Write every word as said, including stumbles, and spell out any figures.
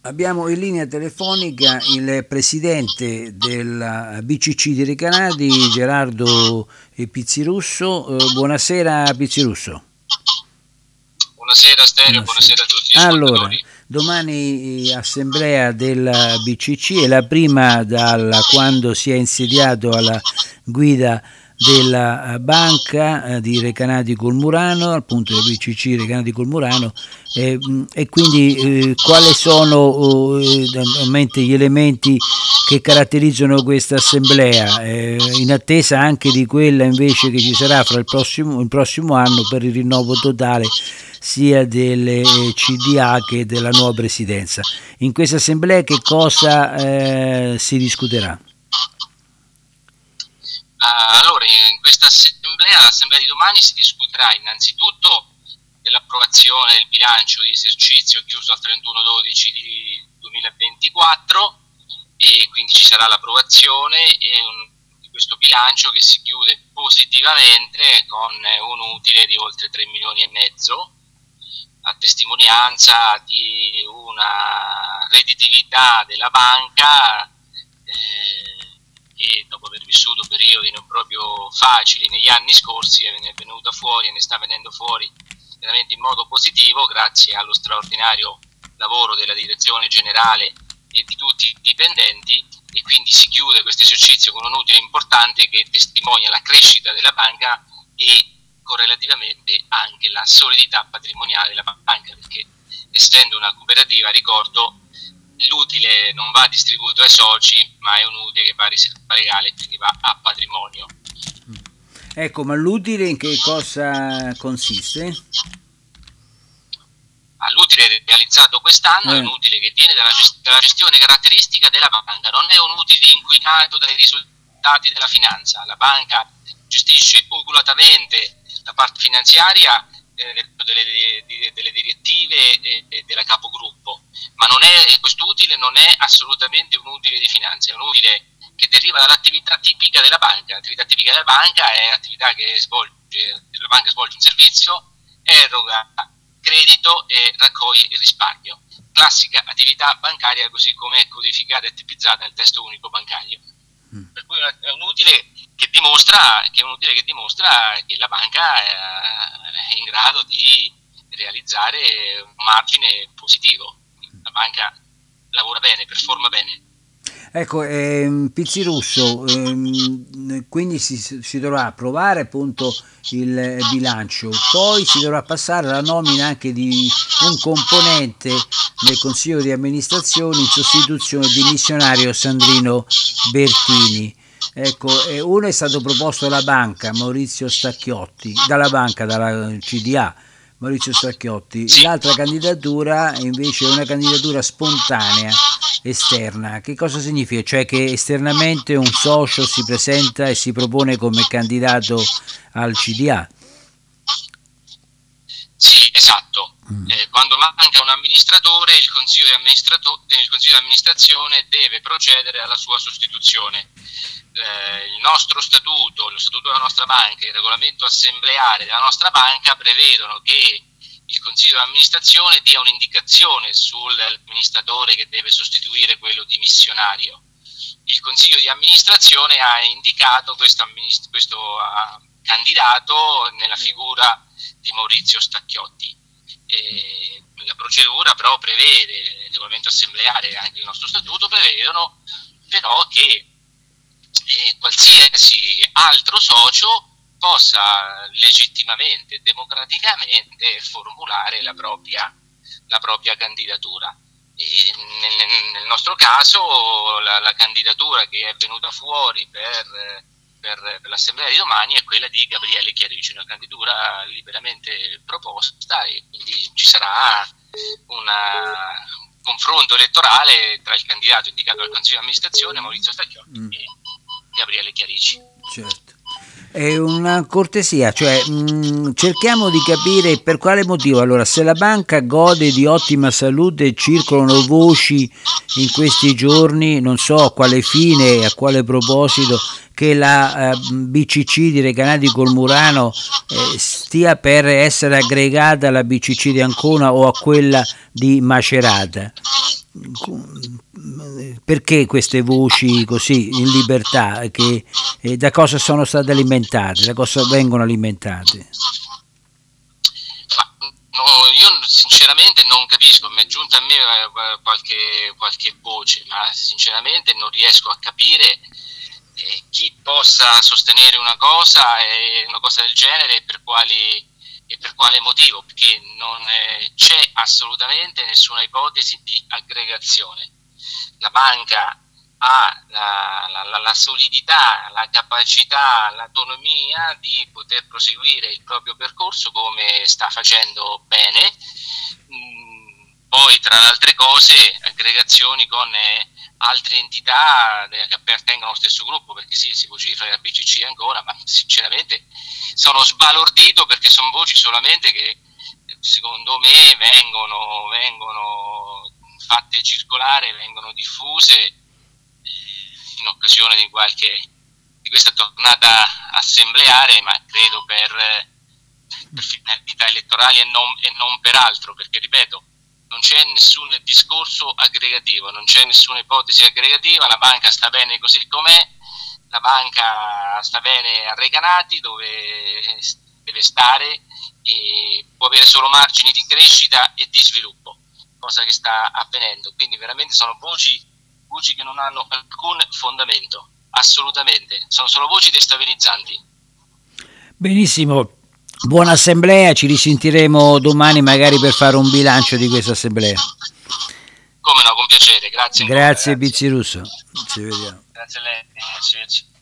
Abbiamo in linea telefonica il presidente della B C C di Recanati, Gerardo Pizzirusso. Eh, buonasera Pizzirusso. Buonasera Stereo, Buonasera. buonasera a tutti gli Allora, ascoltatori. domani assemblea della B C C, è la prima da quando si è insediato alla guida della banca di Recanati Colmurano, appunto del B C C Recanati Colmurano, eh, e quindi eh, quali sono eh, gli elementi che caratterizzano questa assemblea, eh, in attesa anche di quella invece che ci sarà fra il prossimo, il prossimo anno per il rinnovo totale sia delle C D A che della nuova presidenza. In questa assemblea che cosa eh, si discuterà? Uh, allora, in questa assemblea, l'assemblea di domani, si discuterà innanzitutto dell'approvazione del bilancio di esercizio chiuso al trentuno dicembre duemilaventiquattro, e quindi ci sarà l'approvazione e un, di questo bilancio che si chiude positivamente con un utile di oltre tre milioni e mezzo, a testimonianza di una redditività della banca eh, che dopo aver vissuto periodi non proprio facili negli anni scorsi è venuta fuori e ne sta venendo fuori veramente in modo positivo grazie allo straordinario lavoro della direzione generale e di tutti i dipendenti, e quindi si chiude questo esercizio con un utile importante che testimonia la crescita della banca e correlativamente anche la solidità patrimoniale della banca, perché essendo una cooperativa, ricordo, l'utile non va distribuito ai soci, ma è un utile che va a riserva legale e quindi va a patrimonio. Ecco, ma l'utile in che cosa consiste? L'utile realizzato quest'anno eh. è un utile che viene dalla, gest- dalla gestione caratteristica della banca, non è un utile inquinato dai risultati della finanza. La banca gestisce oculatamente la parte finanziaria eh, delle, delle direttive e, e della capogruppo, ma non è, quest'utile non è assolutamente un utile di finanza, è un utile che deriva dall'attività tipica della banca. L'attività tipica della banca è attività che svolge, la banca svolge un servizio, eroga credito e raccoglie il risparmio. Classica attività bancaria così come è codificata e tipizzata nel testo unico bancario. Mm. Per cui è un utile che dimostra che, è un utile che, dimostra che la banca è in grado di realizzare un margine positivo. La banca lavora bene, performa bene. Ecco, ehm, Pizzirusso, ehm, quindi si, si dovrà approvare appunto il bilancio, poi si dovrà passare alla nomina anche di un componente del Consiglio di amministrazione in sostituzione di missionario Sandrino Bertini. Ecco, eh, uno è stato proposto dalla banca, Maurizio Stacchiotti, dalla banca, dalla C D A, Maurizio Stacchiotti. L'altra candidatura invece è una candidatura spontanea esterna. Che cosa significa? Cioè che esternamente un socio si presenta e si propone come candidato al C D A? Sì, esatto. Mm. Eh, quando manca un amministratore, il consiglio di, amministrato- il consiglio di amministrazione deve procedere alla sua sostituzione. Eh, il nostro statuto, lo statuto della nostra banca, il regolamento assembleare della nostra banca prevedono che il consiglio di amministrazione dia un'indicazione sull'amministratore che deve sostituire quello dimissionario. Il consiglio di amministrazione ha indicato questo, amminist- questo uh, candidato nella figura di Maurizio Stacchiotti. E la procedura però prevede, il regolamento assembleare e anche il nostro statuto prevedono però che eh, qualsiasi altro socio possa legittimamente, democraticamente formulare la propria, la propria candidatura. E nel, nel nostro caso la, la candidatura che è venuta fuori per, per, per l'assemblea di domani è quella di Gabriele Chiarici, una candidatura liberamente proposta, e quindi ci sarà una, un confronto elettorale tra il candidato indicato dal Consiglio di amministrazione, Maurizio Stacchiotti, mm. e Gabriele Chiarici. Certo. È una cortesia, cioè mh, cerchiamo di capire per quale motivo. Allora, se la banca gode di ottima salute, circolano voci in questi giorni, non so a quale fine e a quale proposito, che la eh, B C C di Recanati Colmurano eh, stia per essere aggregata alla B C C di Ancona o a quella di Macerata. perché queste voci così in libertà, che, eh, da cosa sono state alimentate, da cosa vengono alimentate? Ma, no, io sinceramente non capisco, mi è giunta a me eh, qualche, qualche voce, ma sinceramente non riesco a capire eh, chi possa sostenere una cosa, eh, una cosa del genere, e per quali e per quale motivo, perché non eh, c'è assolutamente nessuna ipotesi di aggregazione. La banca ha la, la, la solidità, la capacità, l'autonomia di poter proseguire il proprio percorso come sta facendo bene. Mm, poi tra le altre cose aggregazioni con eh, altre entità che appartengono allo stesso gruppo, perché sì, si vocifera la B C C ancora, ma sinceramente sono sbalordito perché sono voci solamente che secondo me vengono, vengono fatte circolare, vengono diffuse in occasione di qualche di questa tornata assembleare, ma credo per, per finalità elettorali e non, e non per altro, perché ripeto, non c'è nessun discorso aggregativo, non c'è nessuna ipotesi aggregativa, la banca sta bene così com'è, la banca sta bene a Recanati dove deve stare e può avere solo margini di crescita e di sviluppo, cosa che sta avvenendo, quindi veramente sono voci, voci che non hanno alcun fondamento, assolutamente, sono solo voci destabilizzanti. Benissimo. Buona assemblea, ci risentiremo domani magari per fare un bilancio di questa assemblea. Come no, con piacere, grazie. Grazie Bizzi Russo, ci vediamo. Grazie a lei, arrivederci.